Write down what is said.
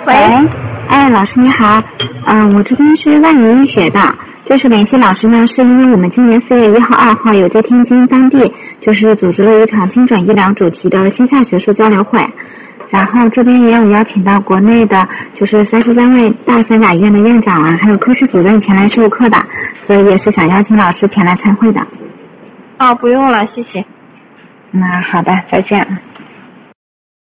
喂， 哎，老师你好，我这边是万宁医学的，就是联系老师呢，是因为我们今年4月1号、2号有在天津当地就是组织了一场精准医疗主题的线下学术交流会，然后这边也有邀请到国内的就是33位大三甲医院的院长啊，还有科室主任前来授课的，所以也是想邀请老师前来参会的。 不用了，谢谢。 那好的，再见。